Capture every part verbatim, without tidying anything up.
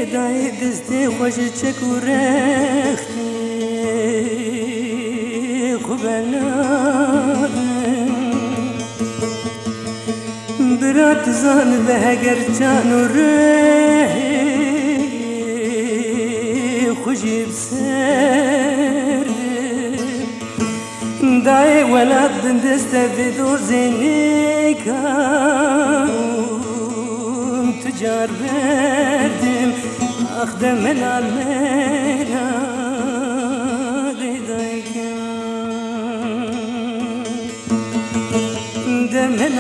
لدای دستی خوش چکورختی برات زان به هگر چانو ره خوشی بسر دای ولاد دست بدو زینی کام تجار بردم اخدم من المنا من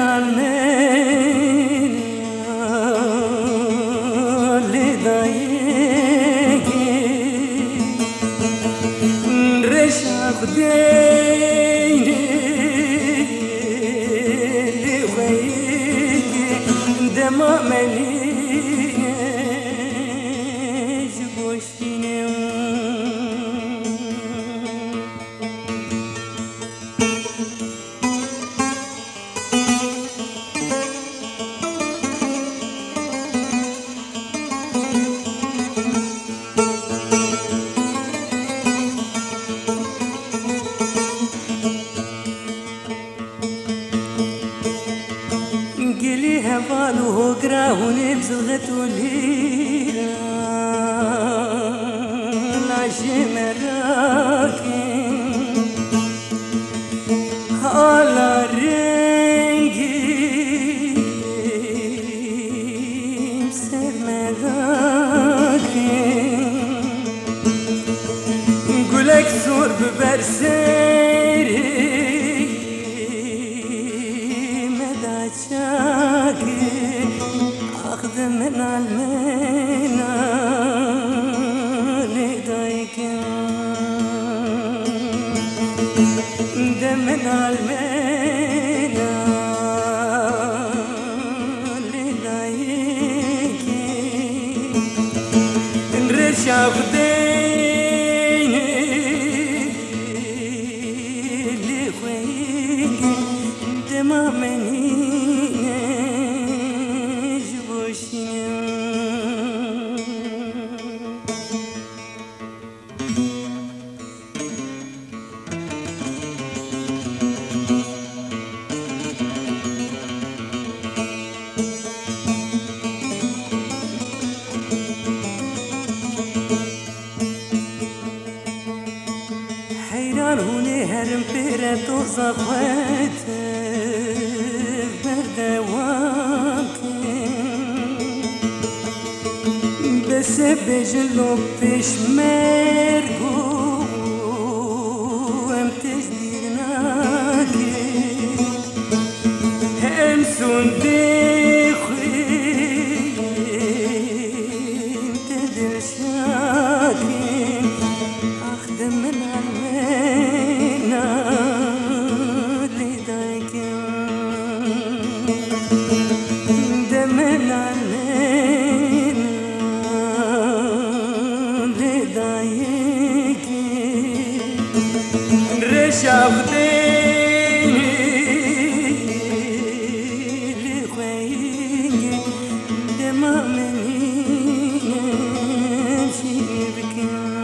المنا لدايك رشاق ديني لغيك دما مني جبوشيني قلي هفالو قراهوني بزغتو ليلا لاشي مراكي على رنجي مسر مراكي قولك زور ببرسيري أخذ من المنا لديك من المنا لديك رشاق ديني لخويك دما مني حيران هوني هرم بيرة توزا خوات بردوانك بس بجلو بيش مرقو ام تجديرناك ام سندي خوين تدر شاكين اخدم من المنا لديك دمن المنا لديك رشاق ديني لخويك دما مني شيبك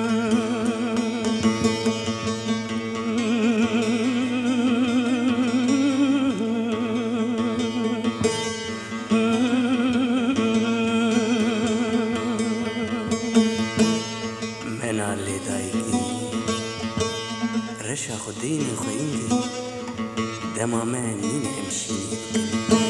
من لديك رشاق ديني خويني دما مني امشي